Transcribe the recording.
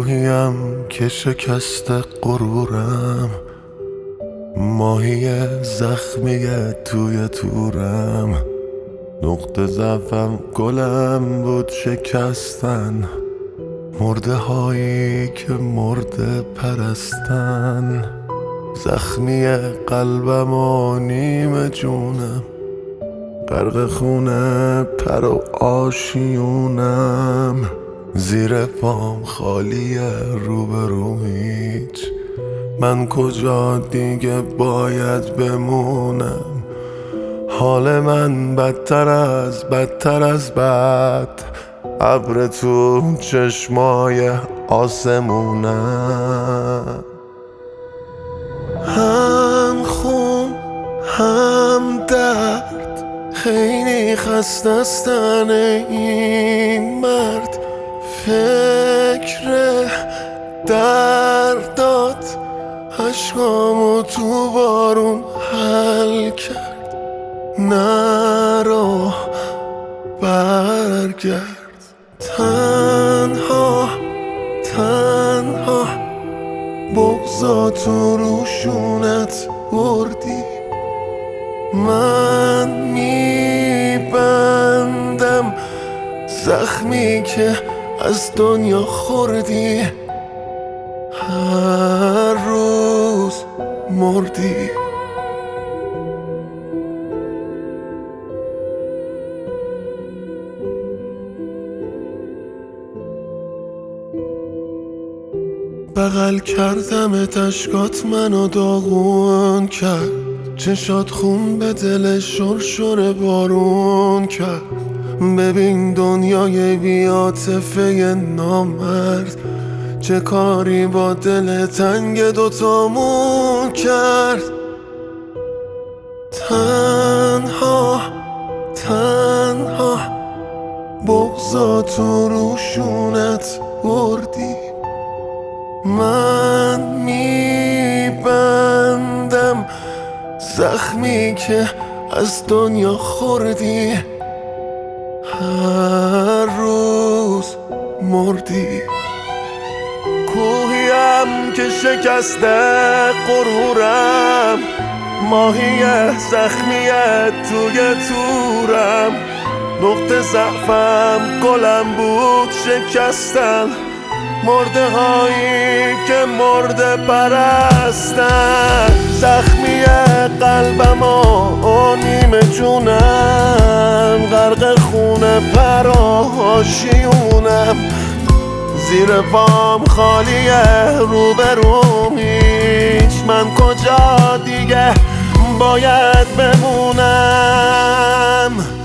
کوهیم که شکست غرورم، ماهی زخمی توی تورم. نقطه ضعفم گلم بود شکستن، مرده هایی که مرده پرستن. زخمی قلبم و نیم جونم، غرق خونه پر و آشیونم. زیر پام خالیه روبروم هیچ، من کجا دیگه باید بمونم؟ حال من بدتر از بد، ابر تو چشمای آسمونم. هم خون هم درد، خیلی خسته است این مرد. فکر دردات اشکامو تو بارون حل کرد. نرو برگرد، تنها بغضا تو روشونت بردی. من میبندم زخمی که از دنیا خوردی، هر روز مردی. بغل کردم اشکات منو داغون کرد، چشات خون به دل شرشر بارون کرد. ببین دنیای بی‌عاطفه نامرد، چه کاری با دل تنگ دوتامون کرد. تنها بغضا تو روشونت بردی. من میبندم زخمی که از دنیا خوردی، هر روز مردی. کوهیم که شکسته غرورم، ماهی زخمی توی تورم. نقطه ضعفم گلم بود شکستن، مرده هایی که مرده پرستن. زخمی قلبم و نیم جونم، غرق خونه پر و آشیونم. زیر پام خالیه روبروم هیچ، من کجا دیگه باید بمونم؟